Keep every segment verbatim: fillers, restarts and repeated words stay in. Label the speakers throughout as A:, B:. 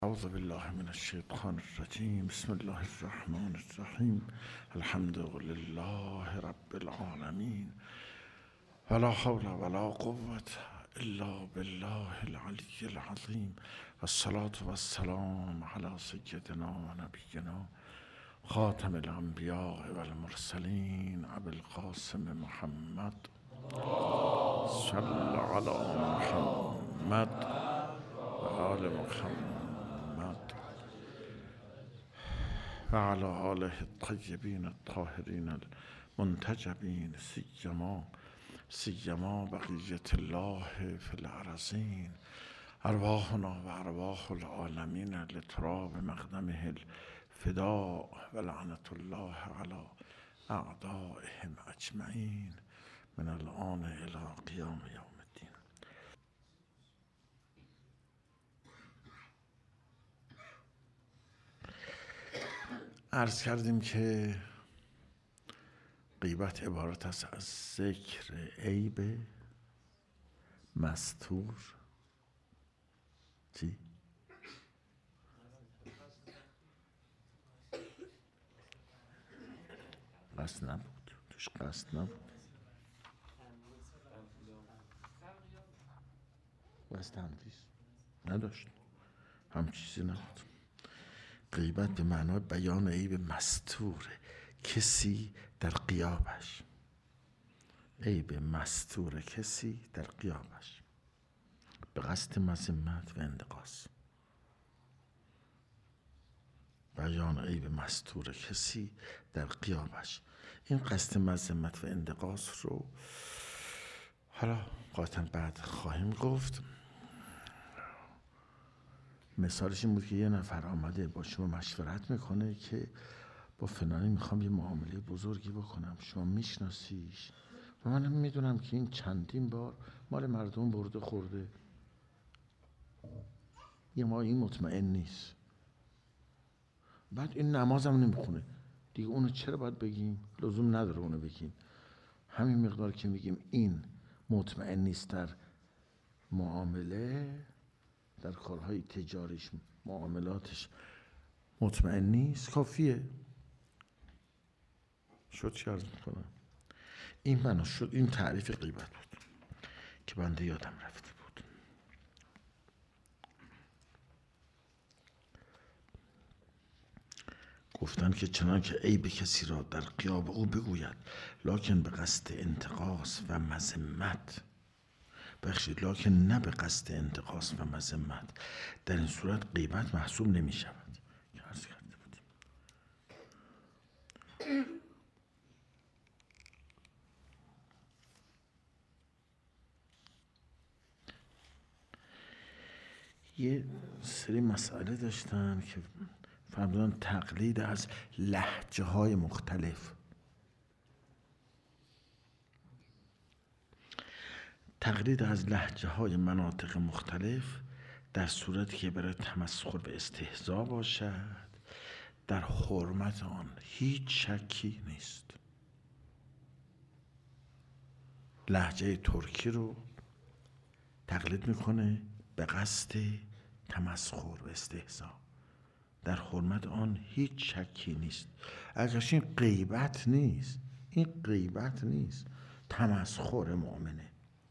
A: أعوذ بالله من الشيطان الرجيم. بسم الله الرحمن الرحيم. الحمد لله رب العالمين، ولا حول ولا قوة إلا بالله العلي العظيم، والصلاة والسلام على سيدنا ونبينا خاتم الأنبياء والمرسلين أبي القاسم محمد صلى على محمد وآل محمد وعلى آله الطيبين الطاهرين المنتجبين، سيما سيما بقية الله في الأرضين. أرواحنا وأرواح العالمين لتراب مقدمه الفداء، ولعنة الله على أعدائهم أجمعين من الآن إلى قيام يوم الدين. عرض کردیم که غیبت عبارت است از ذکر عیب مستور. چی؟ قصد نبود، توش قصد نبود، قصد تنفیذ نداشت، هم چیزی نبود. غیبت به معنای بیان عیب مستور کسی در غیابش، عیب مستور کسی در غیابش به قصد مذمت و انتقاص. بیان عیب مستور کسی در غیابش. این قصد مذمت و انتقاص رو حالا قاطعاً بعد خواهیم گفت. مثالش این بود که یه نفر آمده با شما مشورت میکنه که با فلانی میخوام یه معامله بزرگی بکنم، شما میشناسیش و منم میدونم که این چندین بار مال مردم برده خورده، یه ما این مطمئن نیست، بعد این نمازم نمیخونه دیگه، اونو چرا باید بگیم؟ لزوم نداره اونو بگیم. همین مقدار که میگیم این مطمئن نیست در معامله، در کارهای تجاریش معاملاتش مطمئن نیست، کافیه. شد چه عرض میکنم؟ این بنا شد. این تعریف غیبت بود که بنده یادم رفته بود. گفتن که چنان که عیب کسی را در غیاب او بگوید، لکن به قصد انتقاص و مذمت، بخشید لکن نه به قصد انتقاص و مذمت، در این صورت غیبت محسوب نمی شود که عرض کرده بودیم. یه سری مسئله داشتن که فرمودن تقلید از لهجه های مختلف. تقلید از لهجه های مناطق مختلف در صورتی که برای تمسخر و استهزا باشد، در حرمت آن هیچ شکی نیست. لهجه ترکی رو تقلید میکنه به قصد تمسخر و استهزا، در حرمت آن هیچ شکی نیست. اگرش این غیبت نیست، این غیبت نیست، تمسخر مؤمنه.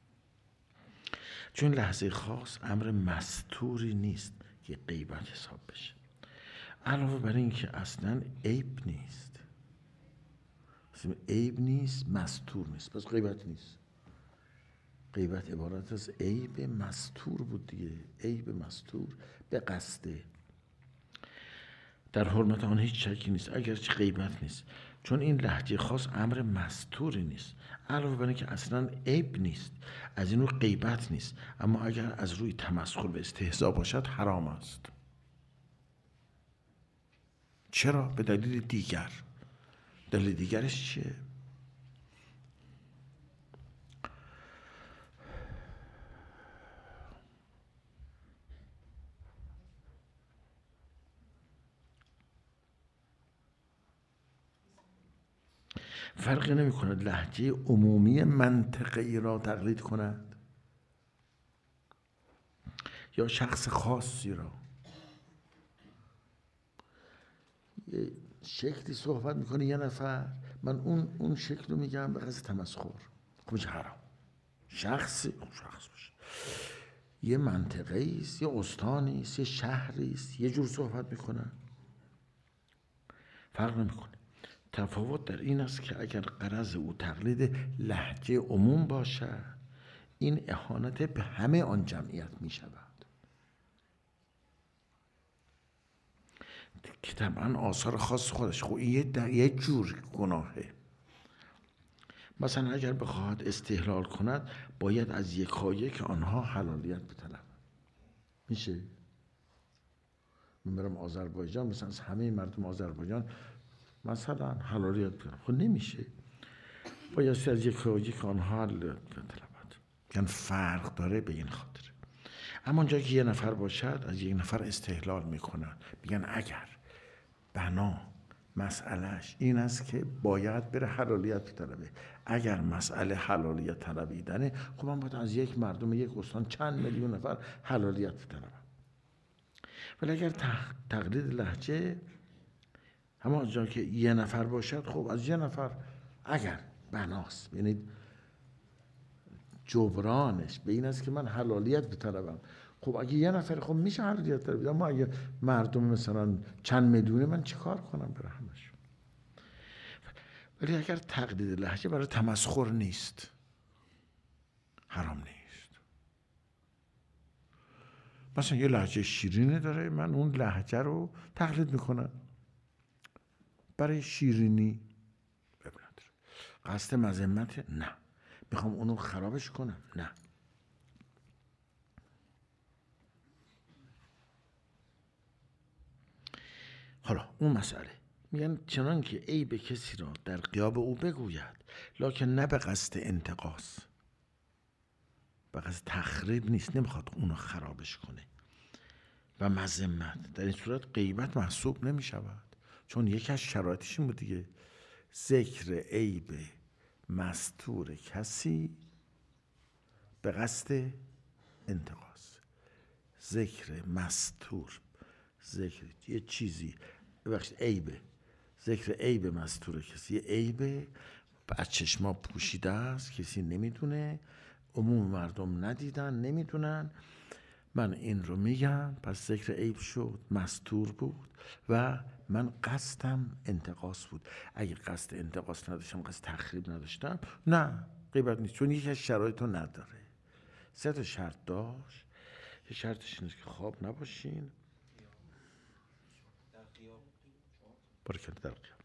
A: چون لحظه خاص امر مستوری نیست که غیبت حساب بشه. علاوه بر این که اصلا عیب نیست، عیب نیست، مستور نیست، پس غیبت نیست. غیبت عبارت از عیب مستور بود دیگه، عیب مستور به قصده، در حرمت آن هیچ شکی نیست، اگرچه غیبت نیست، چون این لهجه خاص امر مستوری نیست. علاوه بر این که اصلا عیب نیست، از این رو غیبت نیست، اما اگر از روی تمسخر و استهزا باشد حرام است. چرا؟ به دلیل دیگر. دلیل دیگرش چیه؟ فرقی نمی کند لهجه عمومی منطقه‌ای را تقلید کند یا شخص خاصی را. به شکلی صحبت میکنه یه نفر، من اون اون شکل رو میگم به قصد تمسخر، خب میشه حرام. شخصی شخص باشه، یه منطقه است، یه استانی است، یه شهری است، یه جور صحبت میکنن، فرق نمیکنه. تفاوت در این است که اگر غرض او تقلید لهجه عموم باشد، این اهانت به همه آن جمعیت میشود که طبعا آثار خاص خودش، خب این یه, یه جور گناهه. مثلا اگر بخواهد استحلال کند باید از یکایک آنها حلالیت بطلبد. میشه؟ من برم آذربایجان، مثلا از همه مردم آذربایجان مثلا حلالیت بطلبم، خب نمیشه، باید از یکایک آنها حلالیت بطلبد. یعنی فرق داره به این خاطر. اما اونجا که یه نفر باشد از یک نفر استحلال میکنن، میگن اگر بنا مسئلهش این است که باید بره حلالیت بطلبه، اگر مسئله حلالیت طلبیدنه، خب من باید از یک مردم یک استان چند میلیون نفر حلالیت بطلبم. ولی اگر تقلید لهجه همون جا که یه نفر باشد، خب از یه نفر اگر بناست، یعنی جبرانش به این است که من حلالیت بطلبم، خب اگه یه نفر خب میشه حلالیت طلبید، اما اگه مردم مثلا چند میلیونه من چی کار کنم برای همشون؟ ولی اگر تقلید لهجه برای تمسخر نیست، حرام نیست. مثلا یه لهجه شیرینی داره، من اون لهجه رو تقلید میکنم برای شیرینی، ببینید قصد مذمت نه، میخوام اونو خرابش کنم نه. حالا اون مسئله میگن چنان که عیب کسی را در غیاب او بگوید، لکن نه به قصد انتقاص، به قصد تخریب نیست، نمیخواد اونو خرابش کنه و مذمت. در این صورت غیبت محسوب نمی شود، چون یکی از شرایطش این بود دیگه، ذکر عیب مستور کسی به قصد انتقاص. ذکر مستور، ذکر یه چیزی ببخشید عیبه، ذکر عیب مستور کسی، یه عیبه از چشما پوشیده است، کسی نمیدونه، عموم مردم ندیدن نمیدونن، من این رو میگم، پس ذکر عیب شد، مستور بود و من قصدم انتقاص بود. اگه قصد انتقاص نداشتم، قصد تخریب نداشتم، نه غیبت نیست، چون یکی از شرایط رو نداره. سه تا شرط داشت، یه شرطش اینه که خواب نباشین، برکت در قیام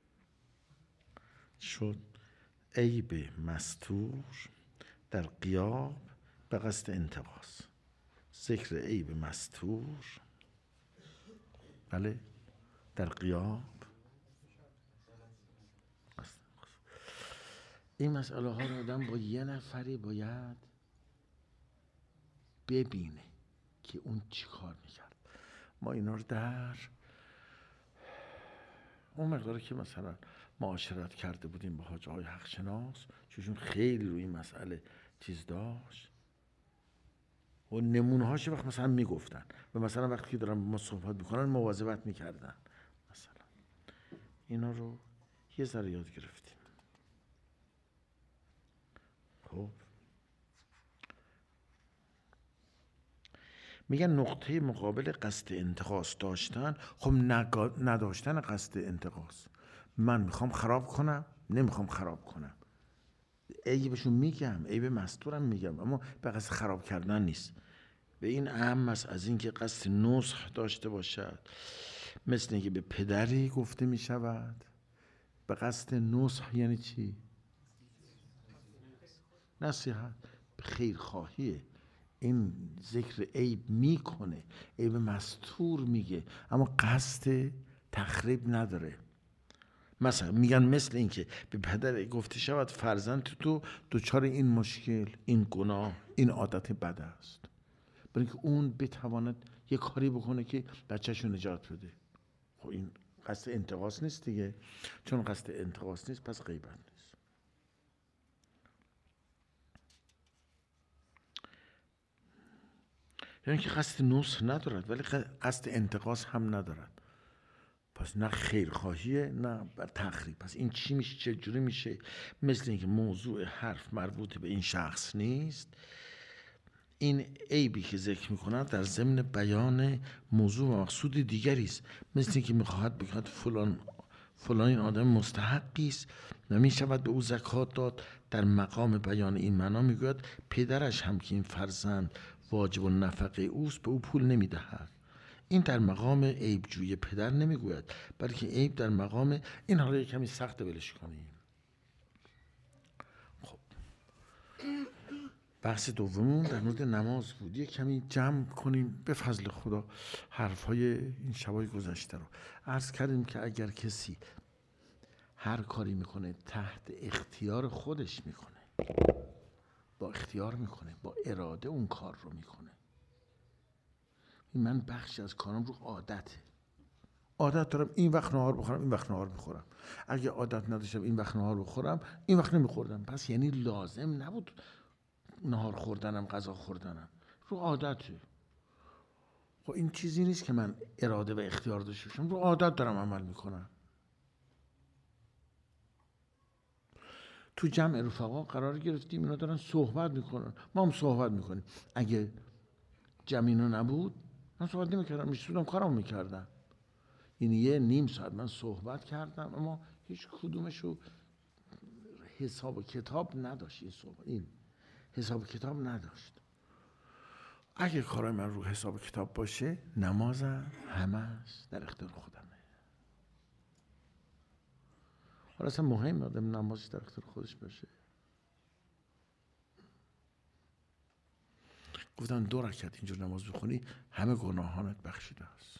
A: شد، عیب مستور در غیاب به قصد انتقاص، ذکر عیب مستور بله در غیاب. این مسئله ها رو آدم با یه نفری باید ببینه که اون چی کار میکرد. ما اینا رو در اون مقداری که مثلا معاشرت کرده بودیم با حاجه های حق شناس، چون خیلی روی این مسئله چیز داشت و نمونه هاش وقت مثلا میگفتن و مثلا وقتی که دارن ما صحبت میکنن مواظبت میکردن، مثلا اینا رو یه ذره یاد گرفتیم. خب میگن نقطه مقابل قصد انتقاص داشتن، خب نداشتن قصد انتقاص، من میخوام خراب کنم نمیخوام خراب کنم، عیبشون میگم، عیب مستورم میگم، اما به قصد خراب کردن نیست. به این اهم است از اینکه قصد نصح داشته باشد، مثل اینکه به پدری گفته میشود به قصد نصح یعنی چی؟ نصیحت، خیرخواهیه. این ذکر عیب میکنه، عیب مستور میگه، اما قصد تخریب نداره. مثلا میگن مثل این که به پدر گفته شود فرزند تو دوچار این مشکل، این گناه، این عادت بد است، برای اینکه اون بتواند یه کاری بکنه که بچه‌شو نجات بده. خب این قصد انتقاص نیست دیگه، چون قصد انتقاص نیست پس غیبت نیست. یعنی که قصد نصح ندارد ولی قصد انتقاص هم ندارد. پس نه خیرخواهیه نه بر تخریب. پس این چی میشه؟ چه جوری میشه؟ مثل اینکه موضوع حرف مربوط به این شخص نیست، این عیبی که ذکر میکنند در ضمن بیان موضوع و مقصود دیگری است. مثل اینکه میخواهد بگوید فلان فلان این آدم مستحقی است و میشود به او زکات داد. در مقام بیان این معنا میگوید پدرش هم که این فرزند واجب النفقه اوست به او پول نمیدهد. این در مقام عیب جوی پدر نمیگوید، بلکه عیب در مقام این. حالا یک کمی سخت ولش کنیم. خب بحث دوممون در مورد نماز بود. یک کمی جمع کنیم به فضل خدا حرفهای این شبای گذشته رو. عرض کردیم که اگر کسی هر کاری میکنه تحت اختیار خودش میکنه، با اختیار میکنه، با اراده اون کار رو میکنه. من بخشی از کارم رو عادته. عادت دارم این وقت نهار بخورم، این وقت نهار میخورم. اگه عادت نداشتم این وقت نهار بخورم، این وقت نمیخوردم. پس یعنی لازم نبود نهار خوردنم، غذا خوردنم، رو عادته. خب این چیزی نیست که من اراده و اختیار داشته باشم، رو عادت دارم عمل میکنم. تو جمع رفقا قرار گرفتیم، اینا دارن صحبت میکنن، ما هم صحبت میکنیم. اگه جمع اینا نبود من صحبت نمیکردم، میشودم کارم میکردم. یعنی یه نیم ساعت من صحبت کردم اما هیچ کدومشو حساب و کتاب نداشت. این صحبت این حساب و کتاب نداشت. اگه کارای من رو حساب و کتاب باشه، نمازم همش در اختیار خودمه. حالا اصلا مهم آدم نمازش در اختیار خودش باشه. گفتن دو رکعت اینجور نماز بخونی همه گناهانت بخشیده است.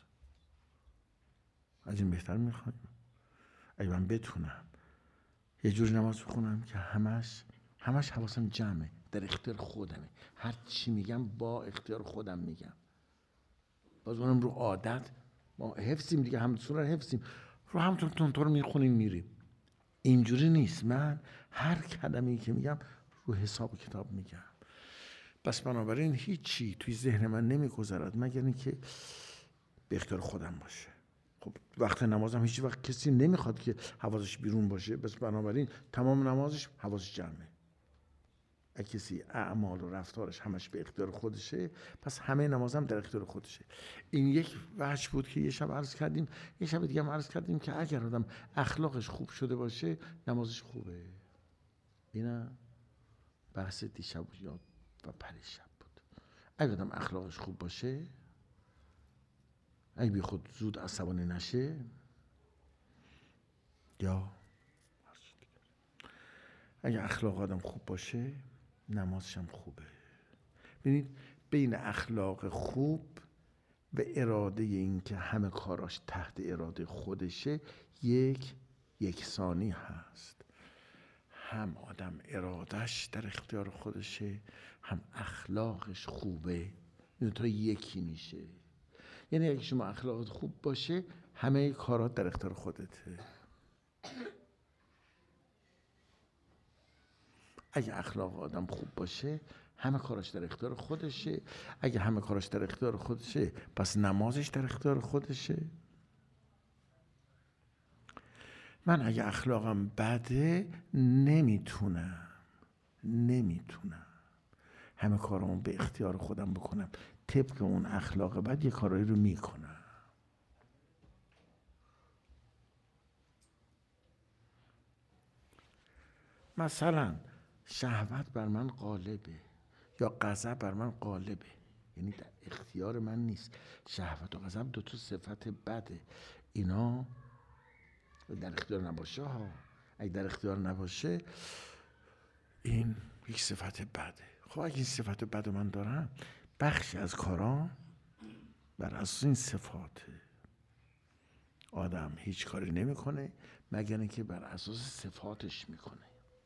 A: از این بهتر میخوایم؟ اگه من بتونم یه جور نماز بخونم که همش همش حواسم جمعه، در اختیار خودمه، هر چی میگم با اختیار خودم میگم. باز اونم رو عادت، ما حفظیم دیگه، هم سوره حفظیم، رو همونطور تونطور میخونیم میریم. اینجوری نیست. من هر کلمه‌ای که میگم رو حساب و کتاب میگم. بس بنابراین هیچی توی ذهن من نمیگذرد مگر اینکه به اختیار خودم باشه. خب وقت نمازم هیچ وقت کسی نمیخواد که حواسش بیرون باشه، بس بنابراین تمام نمازش حواسش جمعه. اگه کسی اعمال و رفتارش همش به اختیار خودشه، پس همه نمازم در اختیار خودشه. این یک وجه بود که یه شب عرض کردیم. یه شب دیگه هم عرض کردیم که اگر آدم اخلاقش خوب شده باشه، نمازش خوبه. اینا بحث دیشب یاد و پریشب بود. اگر آدم اخلاقش خوب باشه، اگه بی خود زود عصبانی نشه، یا اگه اخلاق آدم خوب باشه، نمازش هم خوبه. ببینید بین اخلاق خوب و اراده این که همه کاراش تحت اراده خودشه یک یکسانی هست. هم آدم ارادش در اختیار خودشه، هم اخلاقش خوبه. این تا یکی میشه. یعنی اگه شما اخلاقت خوب باشه، همه کارات در اختیار خودته. اگه اخلاق آدم خوب باشه، همه کاراش در اختیار خودشه. اگه همه کاراش در اختیار خودشه، پس نمازش در اختیار خودشه. من اگه اخلاقم بده، نمیتونم نمیتونم همه کارامو به اختیار خودم بکنم. طبق اون اخلاق بد یه کارایی رو میکنم. مثلا شهوت بر من غالبه یا غضب بر من غالبه، یعنی در اختیار من نیست. شهوت و غضب دو تا صفت بده. اینا در اختیار نباشه ها. اگه در اختیار نباشه، این یک صفت بده. خب اگه این صفت بد من دارم، بخشی از کارام بر اساس این صفاته. آدم هیچ کاری نمیکنه مگر اینکه بر اساس صفاتش میکنه.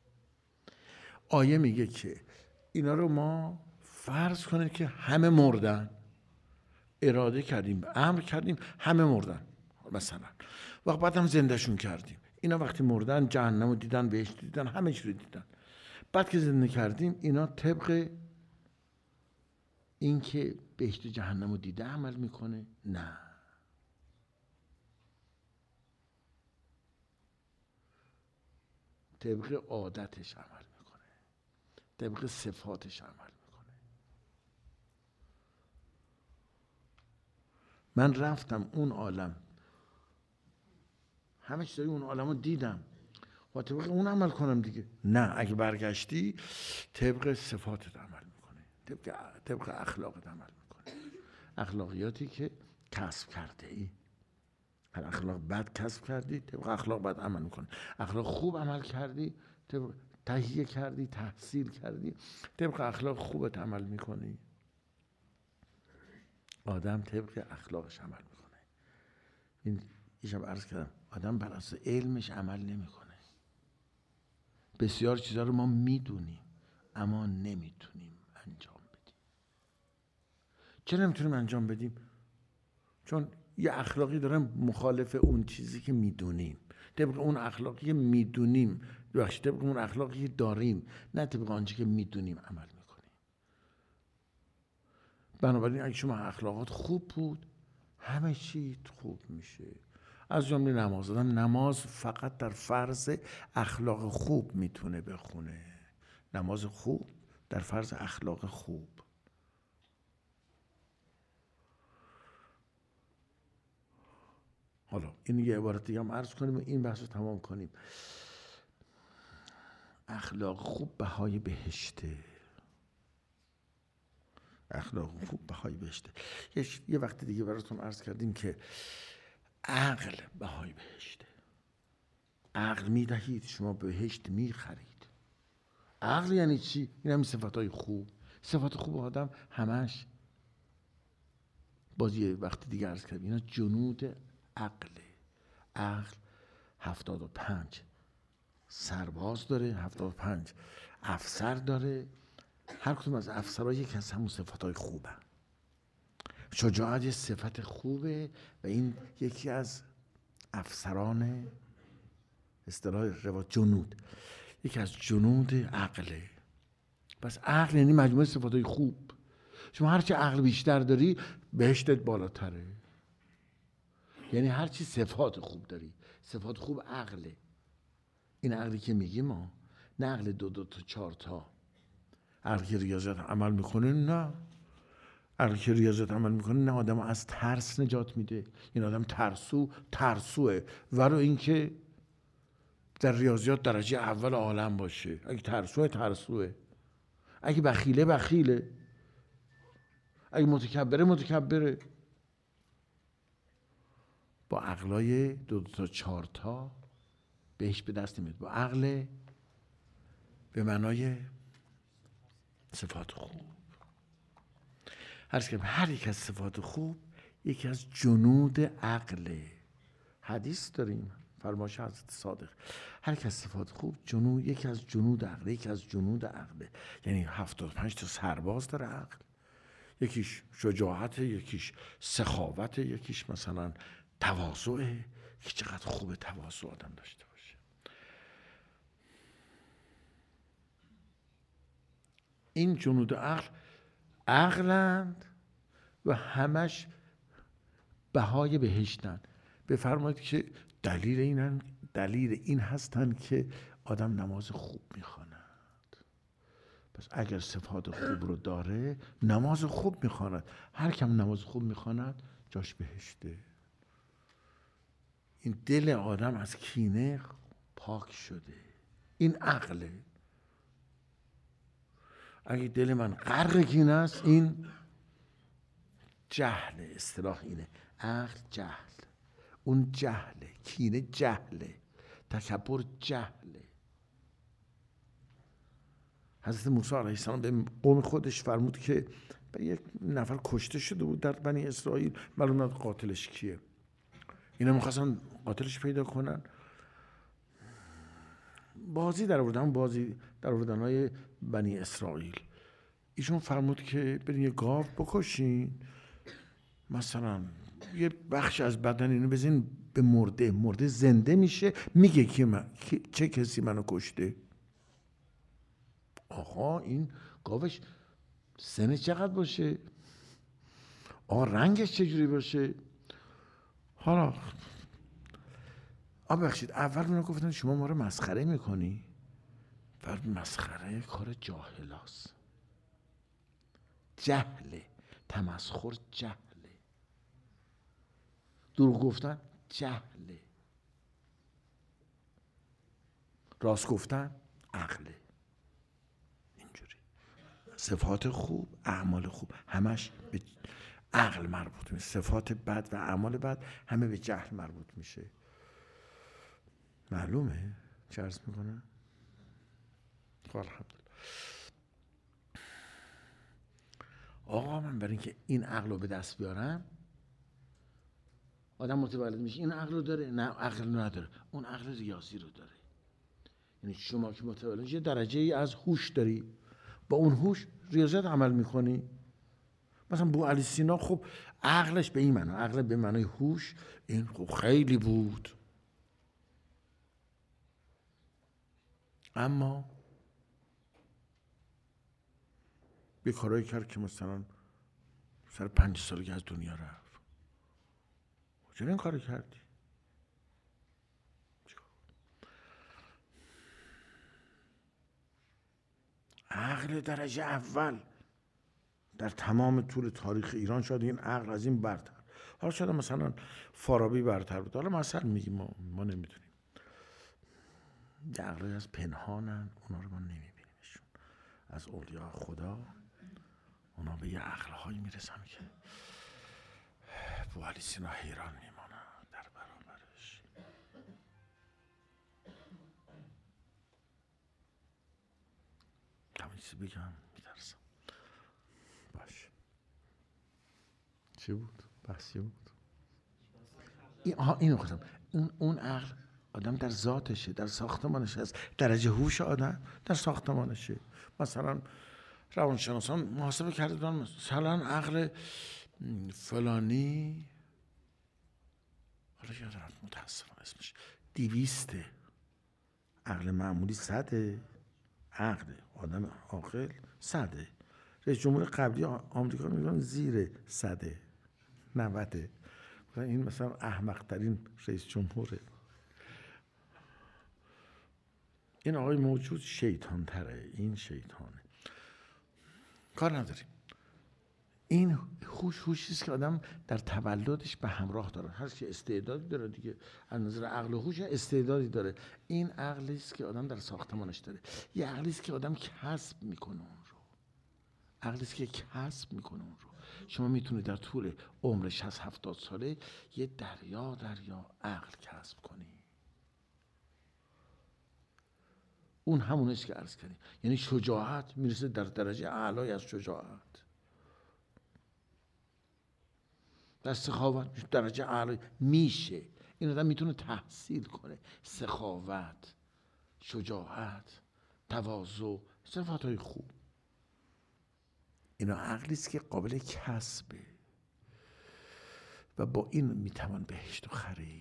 A: آیه میگه که اینا رو ما فرض کنید که همه مردن، اراده کردیم، امر کردیم، همه مردن مثلا، وقت بعد هم زندهشون کردیم. اینا وقتی مردن جهنم رو دیدن، بهشت دیدن، همه چی رو دیدن. بعد که زنده کردیم، اینا طبق این که بهشت جهنم رو دیده عمل میکنه؟ نه. طبق عادتش عمل میکنه، طبق صفاتش عمل میکنه. من رفتم اون عالم، همه چیزای اون عالم رو دیدم و طبق اون عمل کنم دیگه. نه، اگه برگشتی طبق صفاتت عمل میکنه، طبق, طبق اخلاقت عمل میکنه، اخلاقیاتی که کسب کرده ای. هر اخلاق بد کسب کردی طبق اخلاق بد عمل میکنه، اخلاق خوب عمل کردی طبق تهیه کردی، تحصیل کردی، طبق اخلاق خوبت عمل میکنی. آدم طبق اخلاقش عمل میکنه. این یه شب عرض کردم آدم بر اساس علمش عمل نمیکنه. بسیار چیزا رو ما میدونیم اما نمیتونیم انجام بدیم. چرا نمیتونیم انجام بدیم؟ چون یه اخلاقی دارن مخالف اون چیزی که میدونیم. طبق اون اخلاقی که میدونیم، بخش طبق اون اخلاقی که داریم، نه طبق آنچه که میدونیم عمل میکنیم. بنابراین اگه شما اخلاقات خوب بود همه چی خوب میشه. از جمله نماز. آدم نماز فقط در فرض اخلاق خوب میتونه بخونه. نماز خوب در فرض اخلاق خوب. حالا این یه عبارت دیگه هم عرض کنیم و این بحث رو تمام کنیم. اخلاق خوب بهای بهشته. اخلاق خوب بهای بهشته. یه وقت دیگه براتون عرض کردیم که عقل بهای بهشته. عقل میدهید شما بهشت میخرید. عقل یعنی چی؟ این هم صفاتهای خوب. صفات خوب آدم همش باز یه وقت دیگه عرض کردیم اینا جنود عقله. عقل هفتاد و پنج سرباز داره، هفتاد و پنج افسر داره. هر کدوم از افسرها یکی از همون صفاتهای خوبه. شجاعت یه صفت خوبه و این یکی از افسران اصطلاح روایت جنود، یکی از جنود عقله. پس عقل یعنی مجموعه صفاتهای خوب. شما هرچی عقل بیشتر داری بهشتت بالاتره. یعنی هرچی صفات خوب داری. صفات خوب عقله. این عقلی که میگیم ما، نه عقل دو دو تا چهار تا. عقلی که ریاضت عمل میکنه، نه. عقلی که ریاضت عمل میکنه نه، آدم از ترس نجات میده. این آدم ترسو ترسوه. ولو اینکه در ریاضیات درجه اول عالم باشه، اگه ترسوه ترسوه، اگه بخیله بخیله، اگه متکبره متکبره. با عقلای دو دو تا چهار تا بهش به دست نمیاد. با عقل به معنای صفات خوب. هر که هر یک از صفات خوب یکی از جنود عقله. حدیث داریم، فرمایش حضرت صادق، هر یک از صفات خوب جنود، یکی از جنود عقله، یکی از جنود عقله. یعنی هفتاد و پنج تا سرباز داره عقل. یکیش شجاعت، یکیش سخاوت، یکیش مثلا تواضعه. که چقدر خوبه تواضع آدم داشته باشه. این جنود عقل عقلند و همش بهای بهشتن. بفرمایید که دلیل اینن، دلیل این هستن که آدم نماز خوب میخواند. پس اگر صفات خوب رو داره نماز خوب میخواند. هر کم نماز خوب میخواند جاش بهشته. این دل آدم از کینه پاک شده. این عقله. اگه دل من غرق کینه است این جهل. اصطلاح اینه. عقل جهل. اون جهله. کینه جهله. تکبر جهله. حضرت موسی علیه السلام به قوم خودش فرمود که یک نفر کشته شده بود در بنی اسرائیل، معلوم نبود قاتلش کیه. اینا میخواستن قاتلش پیدا کنن، بازی در آوردن، بازی در آوردن های بنی اسرائیل. ایشون فرمود که برین یه گاو بکشین، مثلا یه بخش از بدن اینو بزنین به مرده، مرده زنده میشه، میگه که من چه کسی منو کشته. آقا این گاوش سن چقدر باشه، آقا رنگش چجوری باشه. حالا آ بخشید اول اونا گفتن شما ما رو مسخره میکنی. فرد مسخره کار جاهلاست. جهله، تمسخر جهله، دروغ گفتن جهله، راست گفتن عقله. اینجوری صفات خوب، اعمال خوب همش به عقل مربوط میشه، صفات بد و اعمال بد همه به جهل مربوط میشه. معلومه چه عرض میکنم؟ خب الحمدلله. آقا من برای اینکه این عقل رو به دست بیارم، آدم متولد میشه این عقل رو داره، نه عقل نداره، اون عقل ریاضی رو داره. یعنی شما که متولد میشه درجه ای از هوش داری، با اون هوش ریاضت عمل میکنی. مثلا بو علی سینا خب عقلش به این معنی، عقل به معنای هوش این خب خیلی بود، اما یه کارایی کرد که مثلا سر پنج سالگی از دنیا رفت. چرا این کارو کردی؟ عقل درجه اول در تمام طول تاریخ ایران شد این عقل از این برتر. حالا شاید مثلا فارابی برتر بود، حالا مثلا میگیم ما, ما نمیدونیم. یه عقلی از پنهانن، اونا رو ما نمیبینیمشون. از اولیاء خدا اونا به یه عقلهایی میرسن که بو علی سینا حیران میمانن در برابرش. همین چیزی بگم میترسم. باشه چی بود؟ بحثی بود؟ این آها اینو خواستم. اون اون عقل آدم در ذاتشه، در ساختمانش هست. درجه هوش آدم در ساختمانشه. مثلا روانشناسان محاسبه کردن مثلا عقل فلانی، حالا یادم متاسفانه اسمش دویسته، عقل معمولی صده، عقل آدم عاقل صده. رئیس جمهور قبلی آمریکا میگن زیر صده، نوده. این مثلا احمق ترین رئیس جمهوره. این آقای موجود شیطان تره، این شیطانه. کار نداریم. این هوش هوشیست که آدم در تولدش به همراه داره. هر کی استعدادی داره دیگه، از نظر عقل و هوش استعدادی داره. این عقلی است که آدم در ساختمانش داره. یه عقلی است که آدم کسب میکنه اون رو. عقلی است که کسب میکنه اون رو. شما میتونید در طول عمر شصت هفتاد ساله یه دریا دریا عقل کسب کنی. اون همونست که عرض کردیم. یعنی شجاعت میرسه در درجه اعلای از شجاعت. در سخاوت درجه اعلای میشه. این آدم میتونه تحصیل کنه. سخاوت، شجاعت، تواضع، صفاتهای خوب. اینا عقلی است که قابل کسبه و با این میتوان بهشت رو خرید.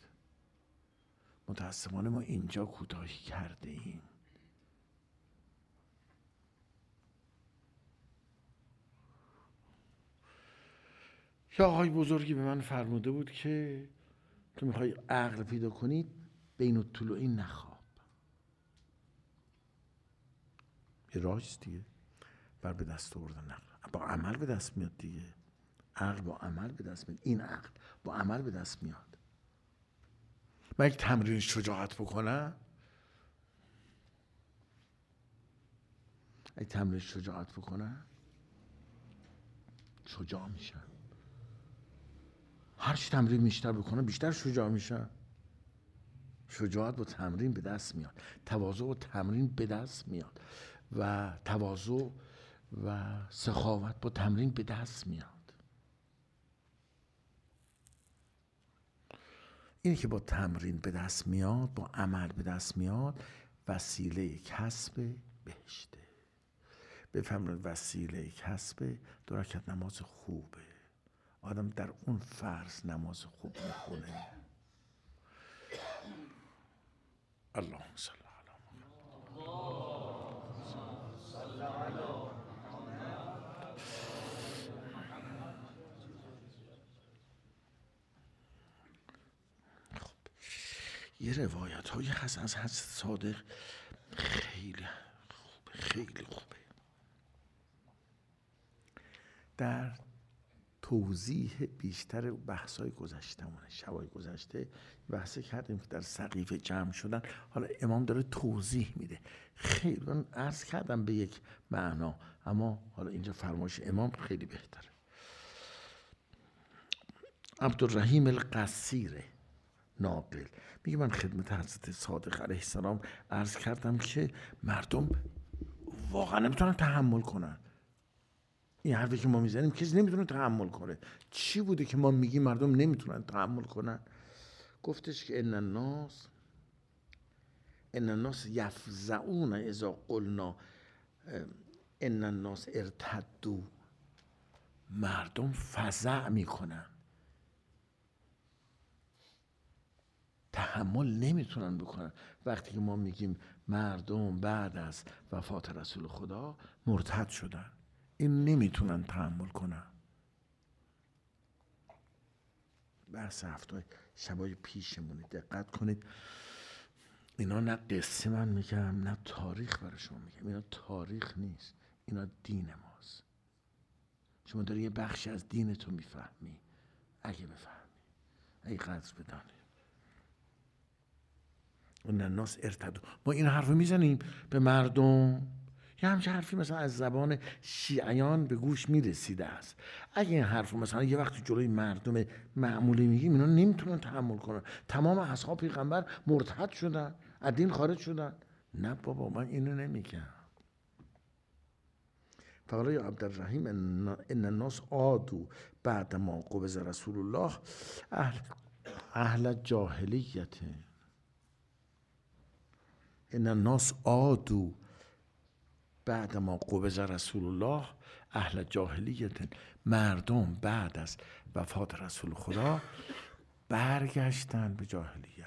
A: متاسفانه ما اینجا کوتاهی کرده ایم. یا آقای بزرگی به من فرموده بود که تو میخوای عقل پیدا کنی بین الطلوعی نخواب. یه راهیست دیگه، بر به دست آوردن عقل با عمل به دست میاد دیگه. عقل با عمل به دست میاد. این عقل با عمل به دست میاد. من یک تمرین شجاعت بکنم، یک تمرین شجاعت بکنم شجاع میشم. هر چی تمرین بیشتر بکنم بیشتر شجاع میشم. شجاعت با تمرین به دست میاد. تواضع با تمرین به دست میاد و تواضع و سخاوت با تمرین به دست میاد. اینی که با تمرین به دست میاد، با عمل به دست میاد، وسیله کسب بهشته. بفهمید وسیله کسب دو رکعت نماز خوبه. آدم در اون فرض نماز خوب میخونه. اللهم صل علی محمد. یه روایت های هست از حضرت صادق خیلی خوبه، خیلی خوبه. در توضیح بیشتر بحث‌های گذشتمونه، شبای گذشته بحثی کردیم که در سقیفه جمع شدن، حالا امام داره توضیح میده. خیلی من عرض کردم به یک معنا، اما حالا اینجا فرمایش امام خیلی بهتره. عبدالرحیم القصیره ناقل میگه من خدمت حضرت صادق علیه السلام عرض کردم که مردم واقعا نمیتونن تحمل کنن. این حرفی که ما میزنیم کسی نمیتونه تحمل کنه. چی بوده که ما میگیم مردم نمیتونن تحمل کنن؟ گفتش که ان الناس ان الناس یفزعون اذا قلنا ان الناس ارتدوا. مردم فزع میکنن، تحمل نمیتونن بکنن وقتی که ما میگیم مردم بعد از وفات رسول خدا مرتد شدن. این نمیتونن تحمل کنن. بحث هفته شبای پیشمونه، دقت کنید. اینا نه قصه من میگم نه تاریخ برای شما میگم. اینا تاریخ نیست، اینا دین ماست. شما داری یه بخشی از دین تو میفهمی، اگه بفهمی، اگه قدر بدانی. اون الناس ارتدوا. ما این حرف میزنیم به مردم، یه همچه حرفی مثلا از زبان شیعیان به گوش میرسیده است. اگه این حرف مثلا یه وقتی جلوی مردم معمولی میگیم، اینا نمیتونن تحمل کنن. تمام اصحاب پیغمبر مرتد شدن، از دین خارج شدن. نه بابا، من اینو نمیگم. فقال یا عبدالرحیم ان الناس عادوا بعد ما قبض رسول الله اهل اهل جاهلیت. ان الناس عادوا بعد ما قبض رسول الله اهل جاهلیت. مردم بعد از وفات رسول خدا برگشتن به جاهلیت.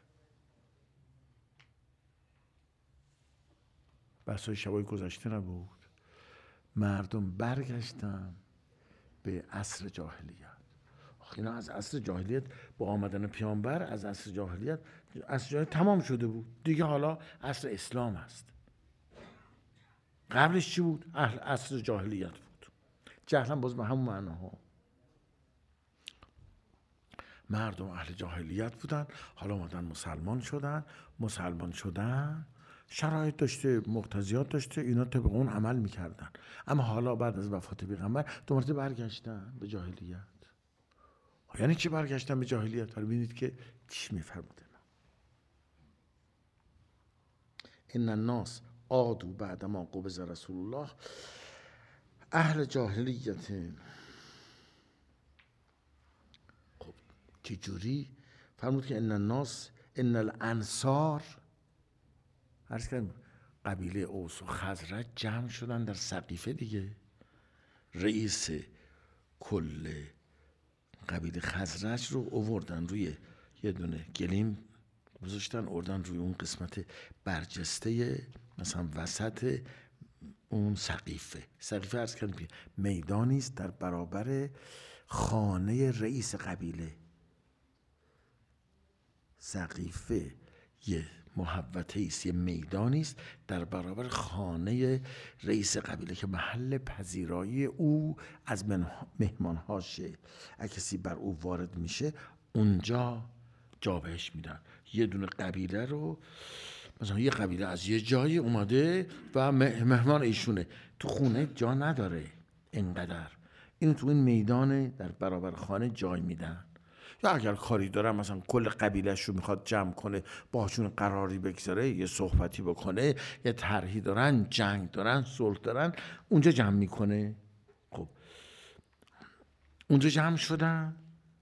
A: بحثای شبای گذشته نبود؟ مردم برگشتن به عصر جاهلیت. اینا از عصر جاهلیت با آمدن پیامبر، از عصر جاهلیت، عصر جاهلیت تمام شده بود دیگه. حالا عصر اسلام است. قبلش چی بود؟ اهل عصر جاهلیت بود. جهل هم باز به همون معناها. مردم اهل جاهلیت بودن، حالا اومدن مسلمان شدن. مسلمان شدن شرایط داشته، مقتضیات داشته، اینا طبق اون عمل میکردن. اما حالا بعد از وفات پیغمبر دو مرتبه برگشتن به جاهلیت. یعنی چی برگشتن به جاهلیت؟ ببینید که چی میفرموده. ان الناس عادوا بعد ما قبض رسول الله اهل جاهلیت. خب چجوری؟ فرمود که ان الناس ان الانصار، عرض کردم قبیله اوس و خزرج جمع شدن در سقیفه دیگه. رئیس کل قبیله خزرج رو آوردن روی یه دونه گلیم گذاشتن، آوردن روی اون قسمت برجسته مثلا وسط اون سقیفه. سقیفه عرض کردیم میدانی است در برابر خانه رئیس قبیله. سقیفه یه محوطه است، یه میدانی است در برابر خانه رئیس قبیله که محل پذیرایی او از مهمانهاشه. اگه کسی بر او وارد میشه اونجا جا بهش میدن. یه دونه قبیله رو مثلا یه قبیله از یه جایی اومده و مهمان ایشونه، تو خونه جا نداره اینقدر، اینو تو این میدان در برابر خانه جای میدن. یا اگر کاری دارن مثلا کل قبیلهش رو میخواد جمع کنه، باهاشون قراری بگذاره، یه صحبتی بکنه، یه طرحی دارن، جنگ دارن، صلح دارن، اونجا جمع میکنه. خب اونجا جمع شدن.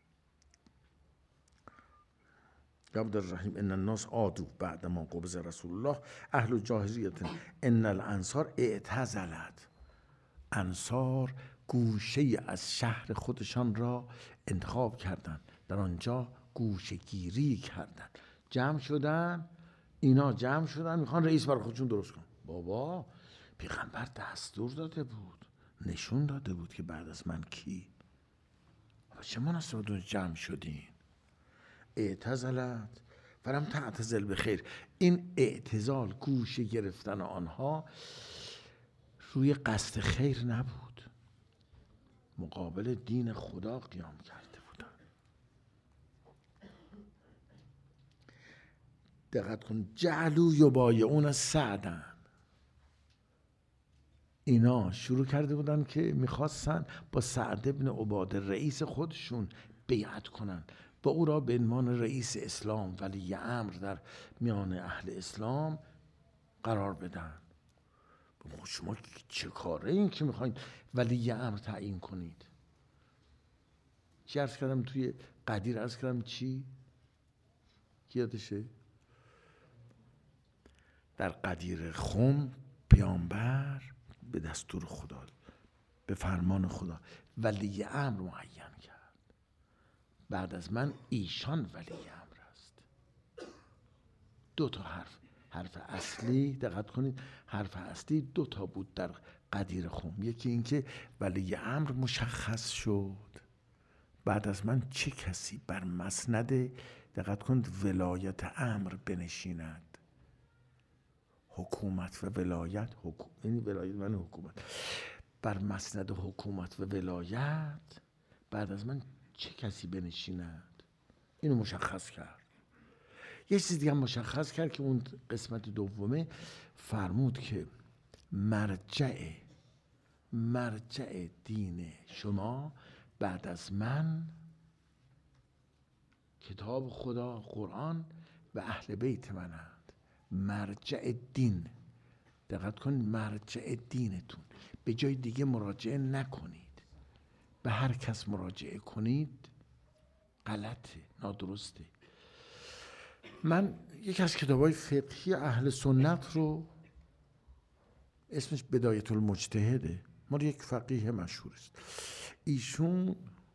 A: عبدالرحیم ان الناس عادوا بعد ما قبض رسول الله اهل جاهلیت ان الانصار اعتزلت. انصار گوشه از شهر خودشان را انتخاب کردند، در آنجا گوشه گیری کردند. جمع شدن، اینا جمع شدن میخوان رئیس برای خودشون درست کنن. بابا پیغمبر دستور داده بود، نشون داده بود که بعد از من کی. چه مناسبت جمع شدین؟ اعتزلت فلم تعتزل بخیر. این اعتزال، گوشه گرفتن آنها روی قصد خیر نبود، مقابل دین خدا قیام کرده بودن. دقت کن، جعلو یبایعون سعدن، اینا شروع کرده بودن که میخواستن با سعد ابن عباده رئیس خودشون بیعت کنن، با او را به عنوان رئیس اسلام، ولی امر در میان اهل اسلام قرار بدن. شما چه کاره این که میخواین ولی امر تعیین کنید؟ چی عرض کردم توی قدیر؟ عرض کردم چی؟ کی یادشه؟ در قدیر خم پیامبر به دستور خدا، به فرمان خدا ولی امر معین کرد. بعد از من ایشان ولی امر است. دو تا حرف، حرف اصلی، دقت کنید، حرف اصلی دو تا بود در قدیر خم. یکی این که ولی امر مشخص شد، بعد از من چه کسی بر مسند، دقت کنید، ولایت امر بنشیند. حکومت و ولایت، حکومت یعنی ولایت من حکومت، بر مسند حکومت و ولایت بعد از من چه کسی بنشیند، اینو مشخص کرد. یه چیز دیگه هم مشخص کرد که اون قسمت دومه، فرمود که مرجع مرجع دین شما بعد از من کتاب خدا، قرآن و اهل بیت منند. مرجع دین، دقت کن، مرجع دینتون، به جای دیگه مراجعه نکنید. به هر کس مراجعه کنید غلطه، نادرسته. من یکی از کتابای فقهی اهل سنت رو، اسمش بدایت المجتهده، مال یک فقیه مشهور است. ایشون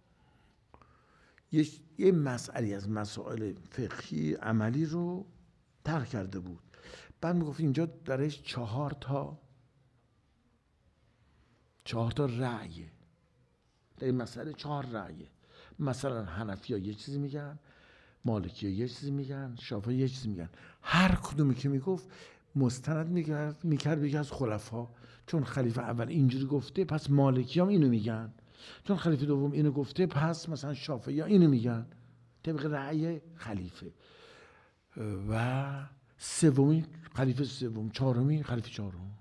A: یه, یه مسئله از مسائل فقهی عملی رو ترک کرده بود. بعد میگفت اینجا درش چهار تا چهار تا رأیه، در این مسئله چهار رأیه. مثلا حنفی ها یه چیزی میگن، مالکی ها یه چیزی میگن، شافعی یه چیزی میگن. هر کدومی که میگفت مستند میکرد میکرد به یکی از خلفا. چون خلیفه اول اینجوری گفته پس مالکی هم اینو میگن، چون خلیفه دوم اینو گفته پس مثلا شافعی ها اینو میگن، طبق رأی خلیفه. و سومی خلیفه سوم، چهارمی خلیفه چهارم.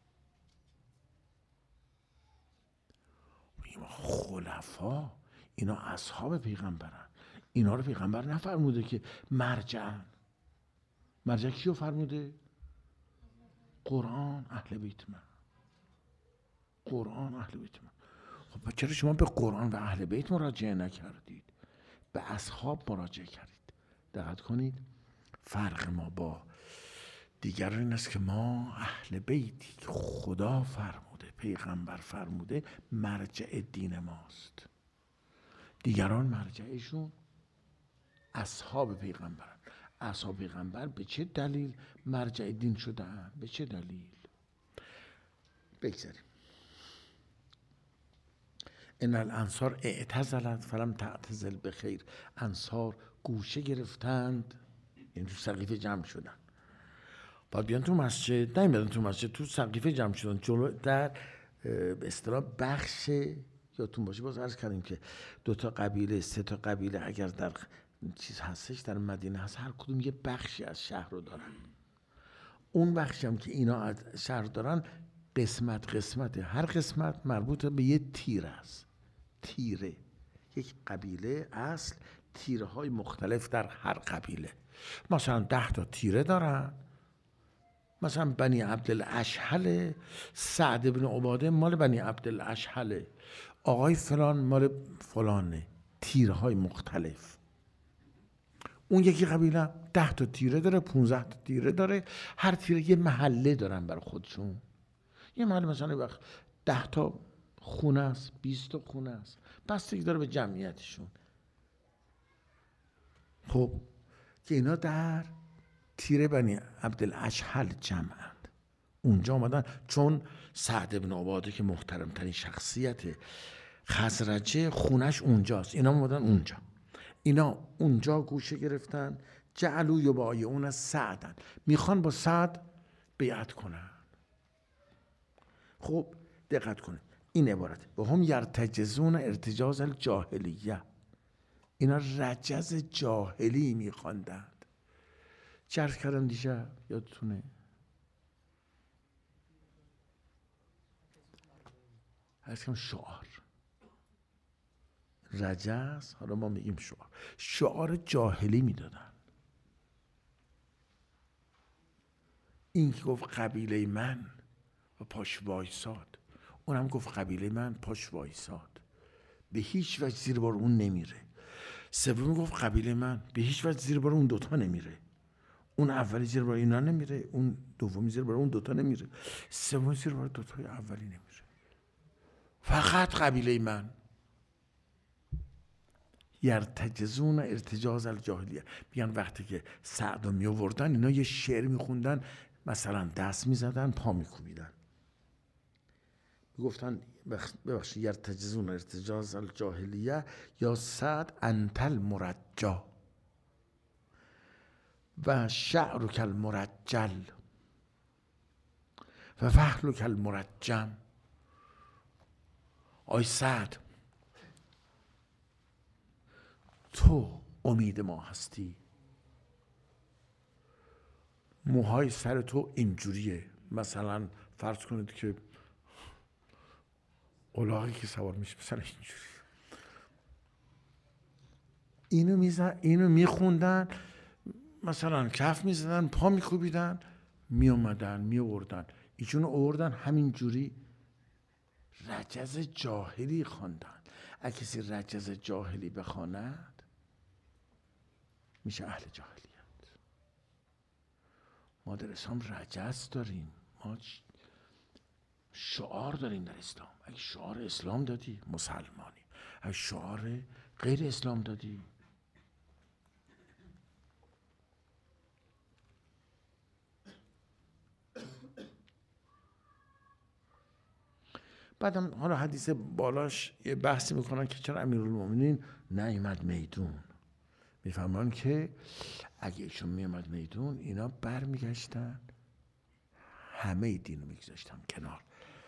A: خلفا اینا اصحاب پیغمبرن، اینا رو پیغمبر نفرموده که مرجعن. مرجع کیو فرموده؟ قرآن، اهل بیت من. قرآن، اهل بیت من. خب چرا شما به قرآن و اهل بیت مراجعه نکردید؟ به اصحاب مراجعه کردید. دقت کنید، فرق ما با دیگران این است که ما اهل بیتی که خدا فرموده، پیغمبر فرموده، مرجع دین ماست. دیگران مرجعشون اصحاب پیغمبرن. اصحاب پیغمبر به چه دلیل مرجع دین شدن؟ به چه دلیل؟ بگذاریم. ان الانصار اعتزلت فلم تعتزل بخیر. انصار گوشه گرفتند، یعنی تو سقیفه جمع شدن. بعد بیان تو مسجد، نمیدن تو مسجد، تو سقیفه جمع شدن. جلو در به اصطلاح بخش، یادتون باشه باز عرض کردیم که دو تا قبیله، سه تا قبیله اگر در چیز هستش، در مدینه هست، هر کدوم یه بخشی از شهر رو دارن. اون بخشی هم که اینا از شهر دارن قسمت قسمته، هر قسمت مربوط به یه تیر است. تیره، یک قبیله اصل تیره های مختلف در هر قبیله. مثلا ده تا تیره دارن. مثلا بنی عبدالاشهل، سعد بن عباده مال بنی عبدالاشهل، آقای فلان مال فلانه. تیره های مختلف. اون یکی قبیله ده تا تیره داره، پونزده تا تیره داره. هر تیره یه محله دارن برای خودشون. یه محله مثلا وقت ده تا خونه است، بیست تا خونه است، بستگی داره به جمعیتشون. خب که اینا در تیره بنی عبدالاشهل جمعند. اونجا آمدن چون سعد بن عباده که محترم ترین شخصیت خزرجه خونش اونجاست، اینا آمدن اونجا. اینا اونجا گوشه گرفتن، جعلوا یبایعون سعدن، میخوان با سعد بیعت کنن. خب دقت کنید این عبارت و هم یرتجزون ارتجاز الجاهلیه، اینا رجز جاهلی میخواندند. چرخ کردم دیشب یادتونه، هست کم شعار رجز، حالا ما میگیم شعار، شعار جاهلی میدادن. این که گفت قبیله من و پاش وایساد، اونم گفت قبیله من پاش وایساد، به هیچ وجه زیر بار اون نمیره. سومی گفت قبیله من، به هیچ وجه زیر بار اون دوتا نمیره. اون اولی زیر بار اینا نمیره، اون دومی زیر بار اون دوتا نمیره، سومی زیر بار دوتای اولی نمیره. فقط قبیله من. یرتجزون ارتجاز الجاهلیه، میگن وقتی که سعد رو می آوردن اینا یه شعر میخوندن، مثلا دست میزدن پا میکوبیدن، میگفتن ببخشید یرتجزون ارتجاز الجاهلیه یا سعد انت المرجا و شعرک المرجل و فحلک المرجم. آی سعد تو امید ما هستی، موهای سر تو اینجوریه، مثلا فرض کنید که الاغی که سوار میشه مثلا اینجوری، اینو میزن اینو میخوندن، مثلا کف میزدن پا میکوبیدن، میومدن میوردن ایشونو آوردن همینجوری رجز جاهلی خواندن. اگه کسی رجز جاهلی بخواند میشه اهل جاهلیت. ما در اسلام رجز داریم، ما شعار داریم در اسلام. اگه شعار اسلام دادی مسلمانی، اگه شعار غیر اسلام دادی بعدم. حالا حدیث بالاش یه بحثی میکنن که چرا امیرالمومنین نیامد میدون. میفهمن که اگه ایشون میامد میدون اینا برمیگشتن همه دین رو میگذاشتن کنار.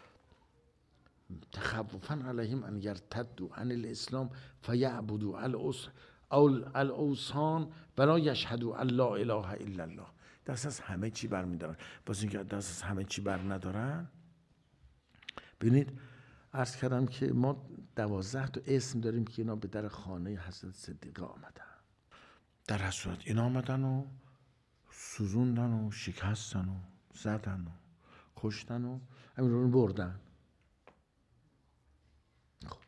A: تخوفا علیهم ان یرتدوا عن الاسلام فیعبدوا الاوثان ولا یشهدوا ان لا اله الا الله. دست از همه چی بر میدارن. واسه اینکه دست از همه چی بر ندارن، ببینید عرض کردم که ما دوازده تا اسم داریم که اینا به در خانه حضرت صدیقه آمدن. در هر صورت اینا آمدن و سوزوندن و شکستن و زدن و کشتن و همین رو بردن. خب.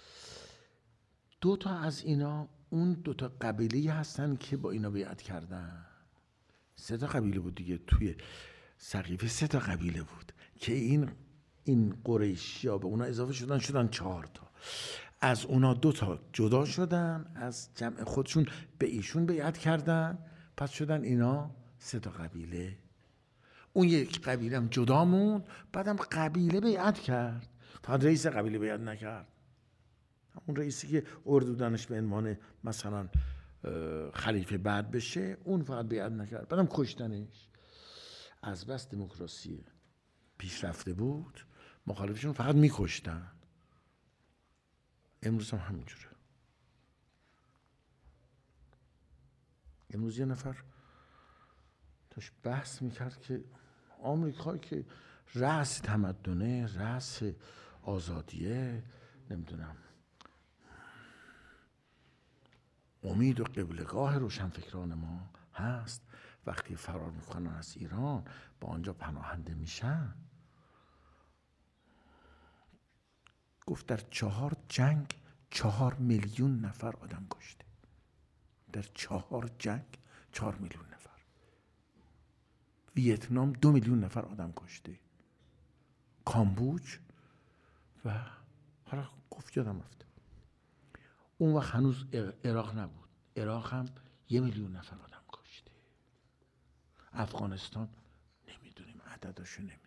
A: دو تا از اینا اون دو تا قبیله هستن که با اینا بیعت کردن. سه تا قبیله بود دیگه، توی سقیفه سه تا قبیله بود که این این قریشیا به اونا اضافه شدن شدن چهار تا. از اونا دو تا جدا شدن از جمع خودشون، به ایشون بیعت کردن، پس شدن اینا سه تا قبیله. اون یک قبیله هم جدا موند، بعدم قبیله بیعت کرد، فقط رئیس قبیله بیعت نکرد. اون رئیسی که اردودنش به عنوان مثلا خلیفه بعد بشه، اون فقط بیعت نکرد، بعدم کشتنش. از بس دموکراسی پیشرفته بود مخالفشون فقط میکشتن. امروز هم همینجوره. امروز یه نفر داشت بحث میکرد که آمریکایی که رأس تمدنه، رأس آزادیه، نمیدونم امید و قبلگاه روشنفکران ما هست، وقتی فرار میکنن از ایران با آنجا پناهنده میشن. گفت در چهار جنگ چهار میلیون نفر آدم کشته. در چهار جنگ چهار میلیون نفر. ویتنام دو میلیون نفر آدم کشته. کامبوج و حالا گفت یادم رفته. اون وقت هنوز عراق نبود. عراق هم یه میلیون نفر آدم کشته. افغانستان نمیدونیم عدداشو نمیدونیم.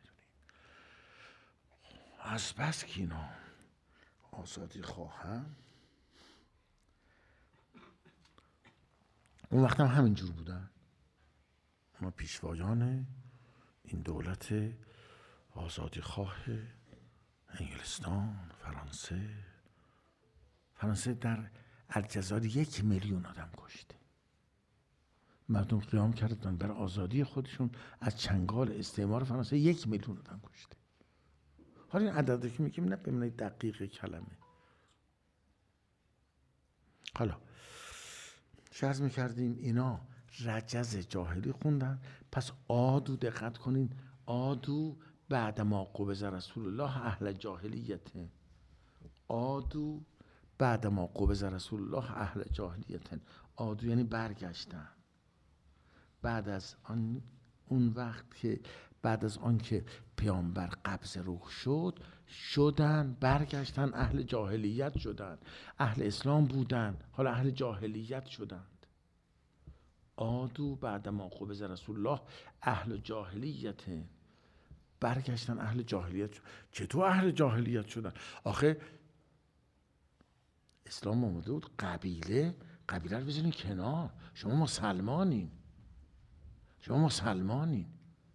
A: از بس که اینا آزادی خواهن، اون وقت هم همینجور بودن. اما پیشوایان این دولت آزادی خواه انگلستان، فرانسه فرانسه در الجزایر یک میلیون آدم کشته. مردم قیام کردن برای آزادی خودشون از چنگال استعمار فرانسه. یک میلیون آدم کشته. حالا این عددی که میگیم نه به معنی دقیق کلمه. حالا شرط میکردیم اینا رجز جاهلی خوندن. پس عادو دقت کنین، عادو بعد ما قبض رسول الله اهل جاهلیت. عادو بعد ما قبض رسول الله اهل جاهلیت. عادو یعنی برگشتن. بعد از آن اون وقت که بعد از آن که پیامبر قبض روح شد شدن برگشتن اهل جاهلیت شدن. اهل اسلام بودن حالا اهل جاهلیت شدند. عادو بعد ما قبض رسول الله اهل جاهلیت، برگشتن اهل جاهلیت. چطور اهل جاهلیت شدن؟ آخه اسلام آمده بود قبیله قبیله رو بزنین کنار. شما مسلمانین، شما مسلمانین.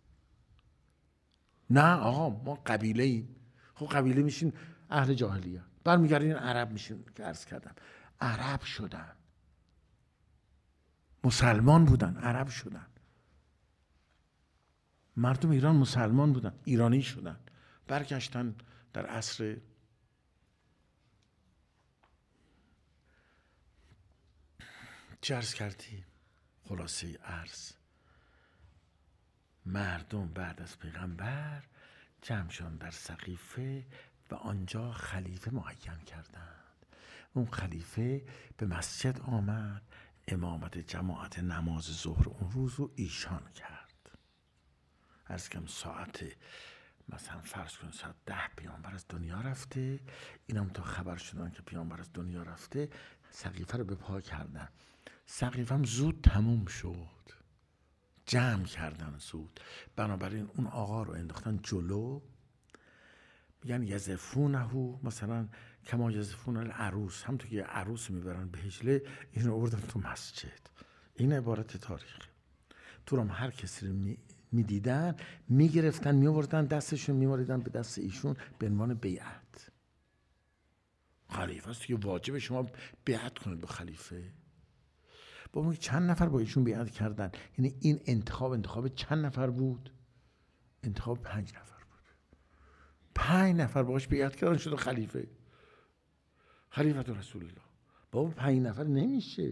A: نه آقا ما قبیله ایم. خب قبیله میشین اهل جاهلیت، برمیگردین عرب میشین که عرض کردم. عرب شدن، مسلمان بودن عرب شدن. مردم ایران مسلمان بودن ایرانی شدن، برگشتن در عصر چه عرض کردی؟ خلاصه عرض، مردم بعد از پیغمبر جمع شدن در سقیفه و آنجا خلیفه معین کردند. اون خلیفه به مسجد آمد، امامت جماعت نماز ظهر اون روز رو ایشان کرد. عرض کنم ساعت مثلا فرض کن ساعت ده پیامبر از دنیا رفته، اینم تا خبر شدن که پیامبر از دنیا رفته سقیفه رو به پا کردن. سقیفه هم زود تموم شد، جمع کردن زود. بنابراین اون آقا رو انداختن جلو، میگن یزفونه مثلا کما یزفون العروس، هم تو که عروس میبرن به هجله، این رو آوردن تو مسجد. این عبارت تاریخ. تو رو هر کسی رو می میدیدن میگرفتن میآوردن دستشون میماریدن به دست ایشون به عنوان بیعت. خلیفه است که واجب شما بیعت کنید به خلیفه. با اون چند نفر با ایشون بیعت کردن؟ یعنی این انتخاب انتخاب چند نفر بود؟ انتخاب پنج نفر بود. پنج نفر باهاش بیعت کردن شده خلیفه، خلیفه رسول الله. با اون پنج نفر نمیشه.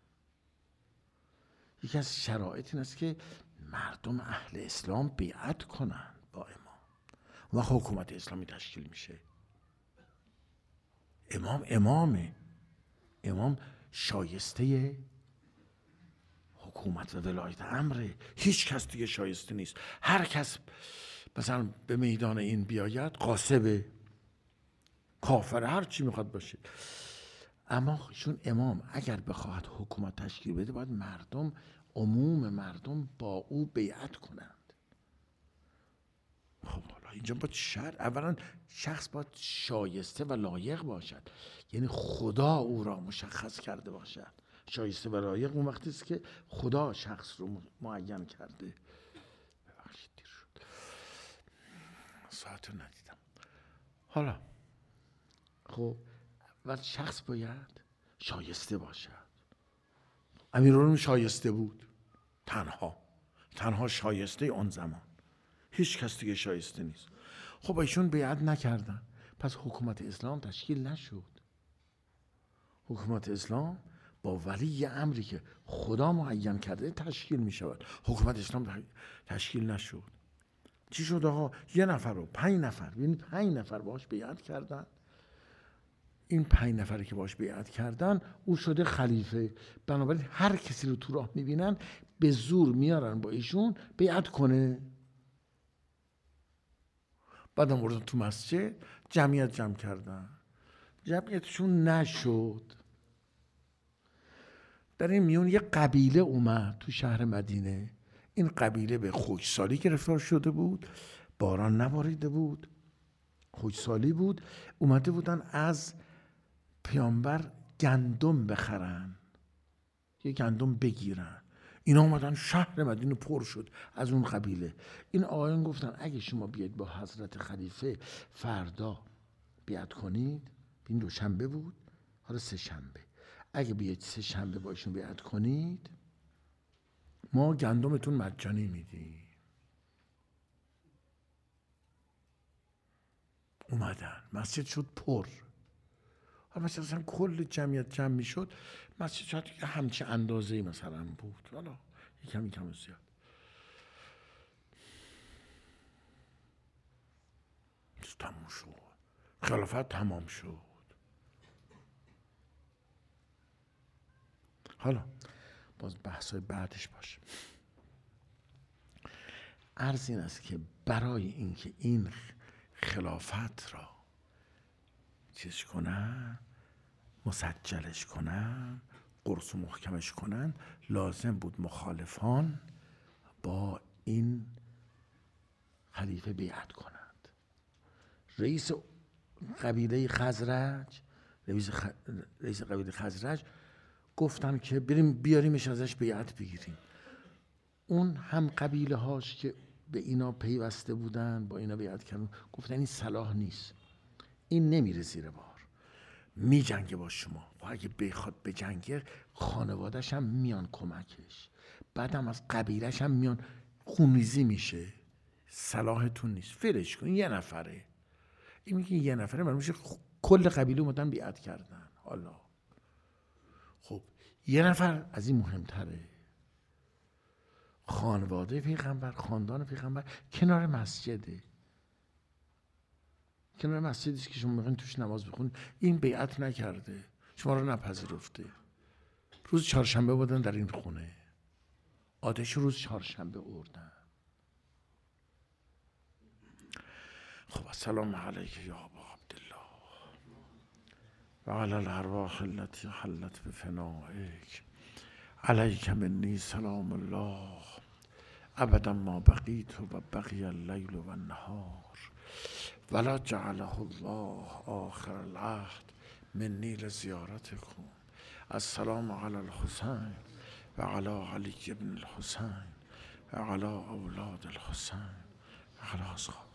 A: یکی از شرایط این است که مردم اهل اسلام بیعت کنن با امام و حکومت اسلامی تشکیل میشه. امام امامه، امام شایسته حکومت و ولایت امره. هیچ کس دیگه شایسته نیست. هر کس مثلا به میدان این بیاید قاسبه، کافر، هر چی میخواد باشه. اما چون امام اگر بخواهد حکومت تشکیل بده باید مردم، عموم مردم با او بیعت کنند. خب حالا اینجا باید شرط، اولا شخص باید شایسته و لایق باشد، یعنی خدا او را مشخص کرده باشد. شایسته و لایق اون وقتی است که خدا شخص رو معین کرده. ببخشید دیر شد، ساعت رو ندیدم. حالا خب و شخص باید شایسته باشد. امیرالمومنین شایسته بود، تنها تنها شایسته اون زمان، هیچ کس دیگه شایسته نیست. خب ایشون بیعت نکردن، پس حکومت اسلام تشکیل نشد. حکومت اسلام با ولی امری که خدا معین کرده تشکیل می شود. حکومت اسلام تشکیل نشد. چی شد آقا؟ یه نفر رو پنج نفر ببینید پنج نفر باش بیعت کردن. این پنج نفری که باش بیعت کردن او شده خلیفه. بنابراین هر کسی رو تو راه میبینن به زور میارن با ایشون بیعت کنه. بعد هم بردن تو مسجد جمعیت جمع کردن، جمعیتشون نشد. در این میون یه قبیله اومد تو شهر مدینه. این قبیله به خشکسالی گرفتار شده بود، باران نباریده بود، خشکسالی بود. اومده بودن از پیامبر گندم بخرن، یه گندم بگیرن. اینا اومدن شهر مدینه پر شد از اون قبیله. این آقایان گفتن اگه شما بیاید با حضرت خلیفه فردا بیعت کنید، این دوشنبه بود، حالا سه شنبه، اگه بیاید سه شنبه با ایشون بیعت کنید ما گندمتون مجانی میدیم. اومدن، مسجد شد پر. حالا مثلا کل جمعیت جمع میشد، مسجد شاید همچه اندازه‌ای مثلا بود، حالا یکم یکم زیاد. تموم شد، خلافت تمام شد. حالا باز بحثای بعدش باشه. عرض این است که برای اینکه این خلافت را چیز کنن، مسجلش کنن، قرص و محکمش کنن، لازم بود مخالفان با این خلیفه بیعت کنند. رئیس قبیله خزرج رئیس, خ... رئیس قبیله خزرج گفتن که بریم بیاریمش ازش بیعت بگیریم. اون هم قبیله هاش که به اینا پیوسته بودن با اینا بیعت کردن گفتن این صلاح نیست، این نمیره زیر بار، می جنگه با شما و اگه بخواد به جنگه خانوادش هم میان کمکش، بعدم از قبیلش هم میان، خونریزی میشه، صلاحتون نیست، فرش کن. یه نفره، این میگه یه نفره من میشه کل قبیله اومدن بیعت کردن. حالا خب یه نفر از این مهمتره. خانواده پیغمبر، خاندان پیغمبر کنار مسجده، کنار مسجدی است که شما میخواین توش نماز بخونید، این بیعت نکرده، شما رو نپذیرفته. روز چهارشنبه بودن در این خونه، آتش روز چهارشنبه اردن. خب السلام علیک یا ابا عبدالله و علی الارواح التي حلت بفنائک، علیک منی سلام الله ابدا ما بقیت و بقی اللیل و النهار ولا جعله الله آخر العهد منی لزیارتکم. السلام علی الحسین و علی علی بن الحسین و علی اولاد الحسین و علی اصحاب